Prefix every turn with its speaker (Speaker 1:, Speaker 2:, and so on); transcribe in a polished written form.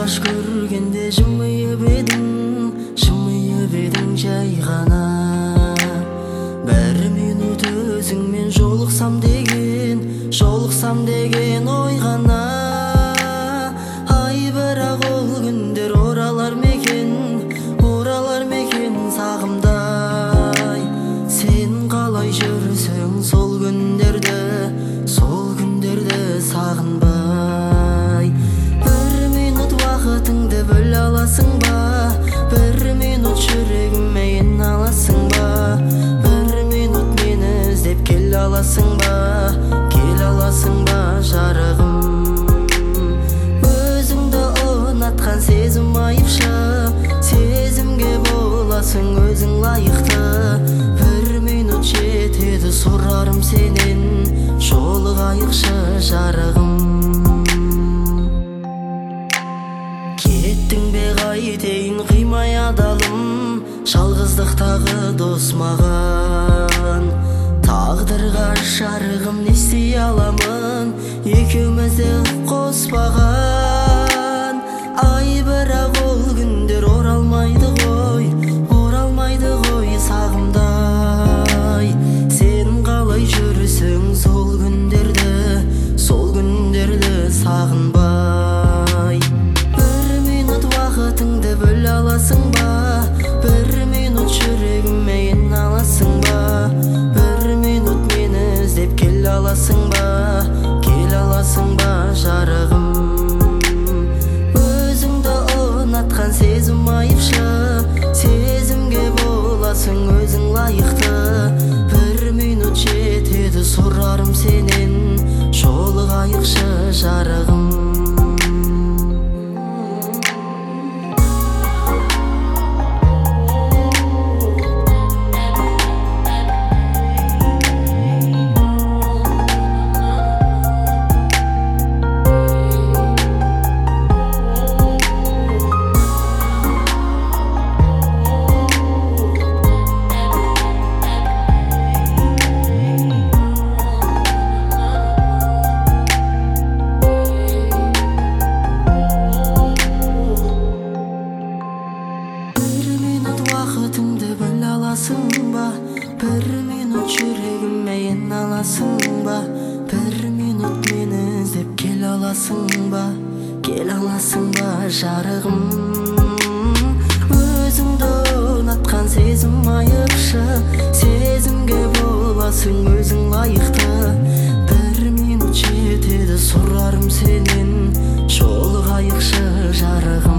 Speaker 1: алғаш көргенде жымиып едің жай ғана. Бір минут өзіңмен жолықсам деген ой ғана. Ай, бірақ ол күндер оралар мекен сағымдай. Сен қалай жүрсің сол күндерді сағынбай. Бір минут уақытыңды бөле аласың ба? Бір минут жүрегіме ен аласың ба? Бір минут мені іздеп келе аласың ба? Жарығым, өзіңді ұнатқан сезім айыпшы, сезімге боласың өзің лайықты. Бір минут жетеді сұрарым сенен, жолығайықшы жарығым. Кеттің бе қайтейін қимай адалым, жалғыздықтағы дос маған. Тағдырға жарығым не істей аламын, екеумізді қоспаған. Ай, бірақ ол күндер оралмайды ғой сағымдай. Сен қалай жүрсің сол күндерді сағынбай. Бір минут уақытыңды бөле аласың ба? Бір минут жүрегіме ен аласың ба? Бір минут мені іздеп келе аласың ба? Жарығым, өзіңді ұнатқан сезім айыпшы, сезімге боласың өзің лайықты. Бір минут жетеді сұрарым сенен, жолығайықшы жарығым. Уақытыңды бөле аласың ба? Бір минут жүрегіме ен аласың ба? Бір минут мені іздеп келе аласың ба? Жарығым, өзіңді ұнатқан сезім айыпшы, сезімге боласың өзің лайықты. Бір минут жетеді сұрарым сенен, жолығайықшы жарығым.